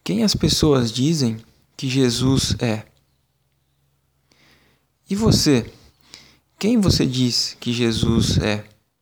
Quem as pessoas dizem que Jesus é? E você? Quem você diz que Jesus é?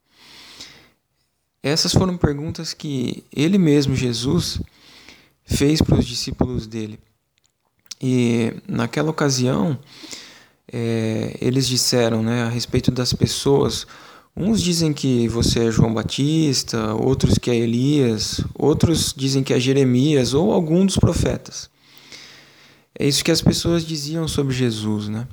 Essas foram perguntas que ele mesmo, Jesus, fez para os discípulos dele. E naquela ocasião, eles disseram, a respeito das pessoas. Uns dizem que você é João Batista, outros que é Elias, outros dizem que é Jeremias ou algum dos profetas. É isso que as pessoas diziam sobre Jesus, né?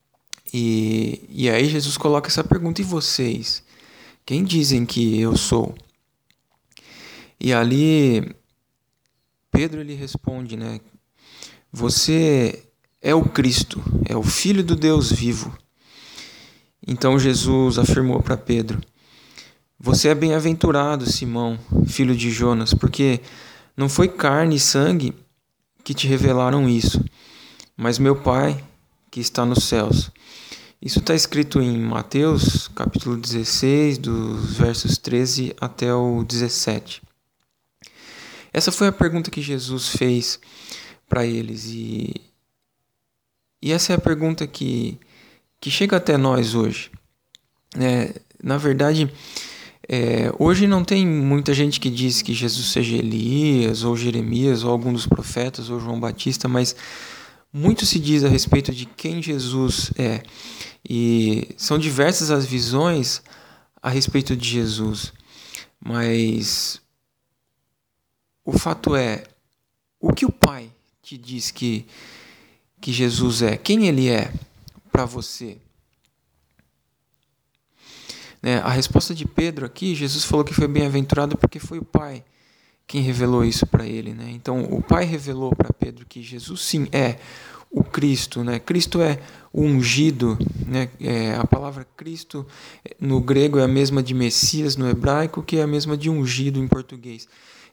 E aí Jesus coloca essa pergunta: e vocês? Quem dizem que eu sou? E ali Pedro ele responde, Você é o Cristo, é o Filho do Deus vivo. Então Jesus afirmou para Pedro: Você é bem-aventurado, Simão, filho de Jonas, porque não foi carne e sangue que te revelaram isso, mas meu Pai que está nos céus. Isso está escrito em Mateus, capítulo 16, dos versos 13 até o 17. Essa foi a pergunta que Jesus fez para eles. E essa é a pergunta que chega até nós hoje. Na verdade, hoje não tem muita gente que diz que Jesus seja Elias, ou Jeremias, ou algum dos profetas, ou João Batista, mas muito se diz a respeito de quem Jesus é. E são diversas as visões a respeito de Jesus. Mas o fato é, o que o Pai te diz que Jesus é? Quem ele é para você? A resposta de Pedro aqui, Jesus falou que foi bem-aventurado porque foi o Pai quem revelou isso para ele. Então, o Pai revelou para Pedro que Jesus, sim, é o Cristo. Cristo é o ungido. A palavra Cristo no grego é a mesma de Messias no hebraico, que é a mesma de ungido em português.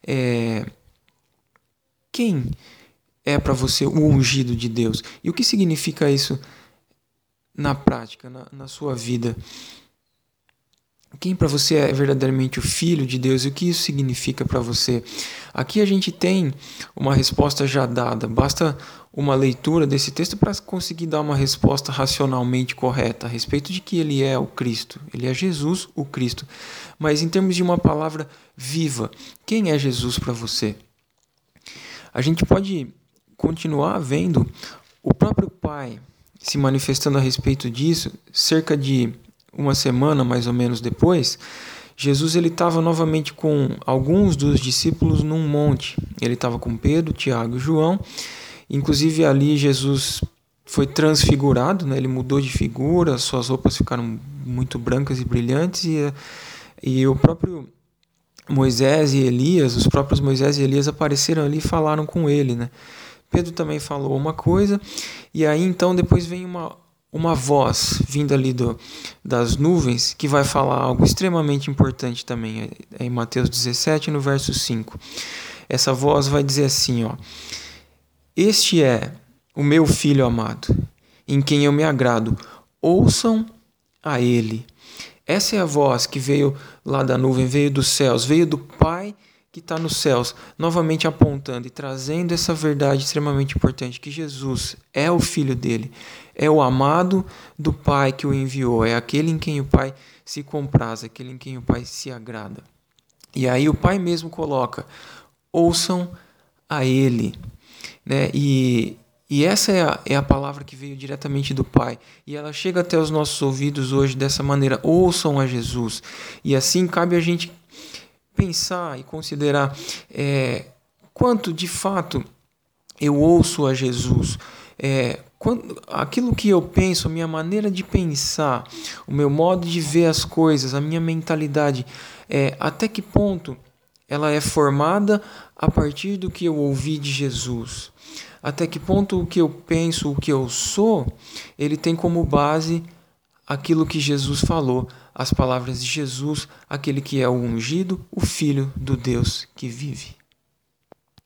Quem é para você o ungido de Deus? E o que significa isso na prática, na sua vida? Quem para você é verdadeiramente o Filho de Deus e o que isso significa para você? Aqui a gente tem uma resposta já dada, basta uma leitura desse texto para conseguir dar uma resposta racionalmente correta a respeito de que ele é o Cristo, ele é Jesus, o Cristo. Mas em termos de uma palavra viva, quem é Jesus para você? A gente pode continuar vendo o próprio Pai se manifestando a respeito disso, cerca de uma semana mais ou menos depois. Jesus estava novamente com alguns dos discípulos num monte. Ele estava com Pedro, Tiago e João. Inclusive ali Jesus foi transfigurado, ele mudou de figura, suas roupas ficaram muito brancas e brilhantes, e o próprio Moisés e Elias, os próprios Moisés e Elias apareceram ali e falaram com ele. Pedro também falou uma coisa, e aí então depois vem uma voz vinda ali das nuvens que vai falar algo extremamente importante também, em Mateus 17, no verso 5. Essa voz vai dizer assim, Este é o meu Filho amado, em quem eu me agrado, ouçam a ele. Essa é a voz que veio lá da nuvem, veio dos céus, veio do Pai que está nos céus, novamente apontando e trazendo essa verdade extremamente importante, que Jesus é o Filho dele, é o amado do Pai que o enviou, é aquele em quem o Pai se compraz, aquele em quem o Pai se agrada. E aí o Pai mesmo coloca, ouçam a ele. E essa é a palavra que veio diretamente do Pai. E ela chega até os nossos ouvidos hoje dessa maneira, ouçam a Jesus. E assim cabe a gente pensar e considerar quanto de fato eu ouço a Jesus. Aquilo que eu penso, a minha maneira de pensar, o meu modo de ver as coisas, a minha mentalidade, até que ponto ela é formada a partir do que eu ouvi de Jesus? Até que ponto o que eu penso, o que eu sou, ele tem como base aquilo que Jesus falou, as palavras de Jesus, aquele que é o ungido, o Filho do Deus que vive.